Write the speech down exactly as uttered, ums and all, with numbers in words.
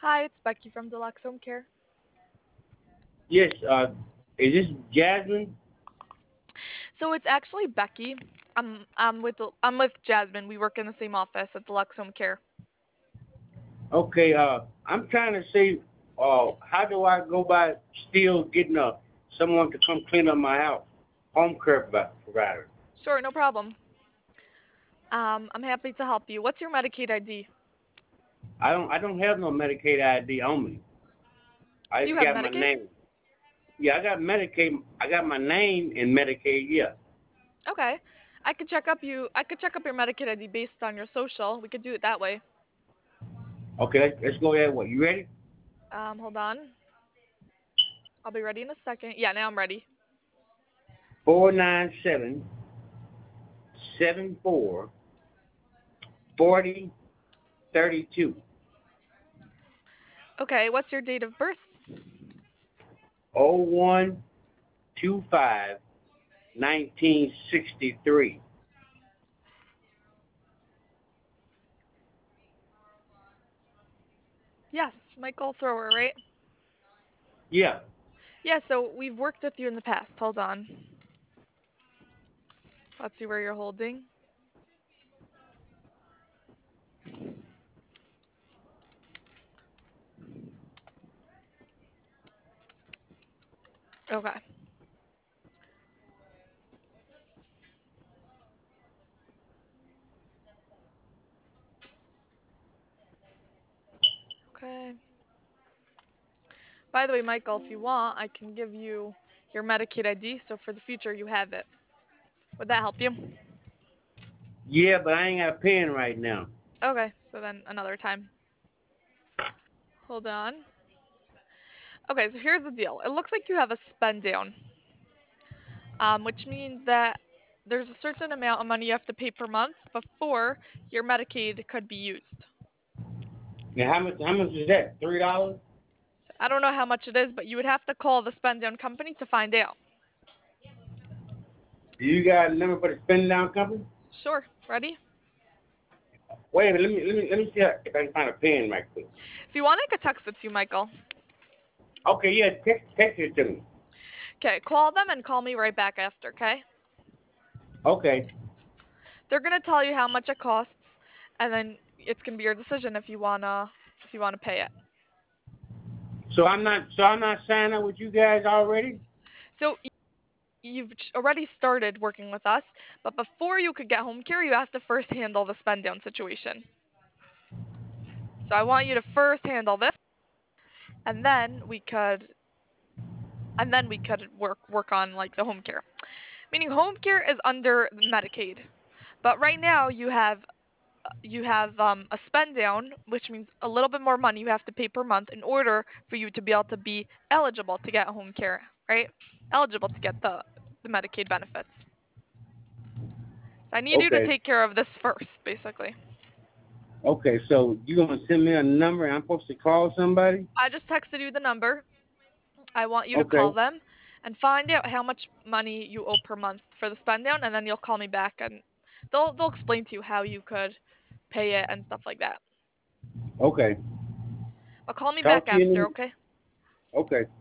Hi, it's Becky from Deluxe Home Care. Yes, uh, is this Jasmine? So it's actually Becky. I'm I'm with the, I'm with Jasmine. We work in the same office at Deluxe Home Care. Okay, uh, I'm trying to see, uh, how do I go by still getting uh, someone to come clean up my house? Home care provi- provider. Sure, no problem. Um, I'm happy to help you. What's your Medicaid I D? I don't, I don't have no Medicaid I D on me. I Do you just have got my Medicaid? name. Yeah, I got Medicaid. I got my name in Medicaid. Yeah. Okay. I could check up you. I could check up your Medicaid I D based on your social. We could do it that way. Okay, let's, let's go ahead. What? You ready? Um, hold on. I'll be ready in a second. Yeah, now I'm ready. Four nine seven seven four forty thirty two. Okay, what's your date of birth? Oh one two five nineteen sixty three. Yes, Michael Thrower, right? Yeah. Yeah, so we've worked with you in the past. Hold on. Let's see where you're holding. Okay. Okay. By the way, Michael, if you want, I can give you your Medicaid I D so for the future you have it. Would that help you? Yeah, but I ain't got a pen right now. Okay, so then another time. Hold on. Okay, so here's the deal. It looks like you have a spend down, um, which means that there's a certain amount of money you have to pay per month before your Medicaid could be used. Now, how much? How much is that? Three dollars? I don't know how much it is, but you would have to call the spend down company to find out. Do you got a number for the spin down company? Sure. Ready? Wait a minute. Let me let me let me see if I can find a pen right quick. If you want, I could text it to you, Michael. Okay, yeah, text text it to me. Okay, call them and call me right back after, okay? Okay. They're gonna tell you how much it costs, and then it's gonna be your decision if you wanna if you wanna pay it. So I'm not so I'm not signing up with you guys already. So y- you've ch- already started working with us, but before you could get home care, you have to first handle the spend down situation. So I want you to first handle this, and then we could and then we could work work on like the home care. Meaning home care is under Medicaid, but right now you have you have um, a spend down, which means a little bit more money you have to pay per month in order for you to be able to be eligible to get home care, right? Eligible to get the, the Medicaid benefits. So I need you to Okay. take care of this first, basically. Okay. So you gonna send me a number and I'm supposed to call somebody? I just texted you the number. I want you to call Okay. them and find out how much money you owe per month for the spend down, and then you'll call me back and they'll they'll explain to you how you could pay it and stuff like that. Okay. But call me back Talk to you. after, In okay? okay.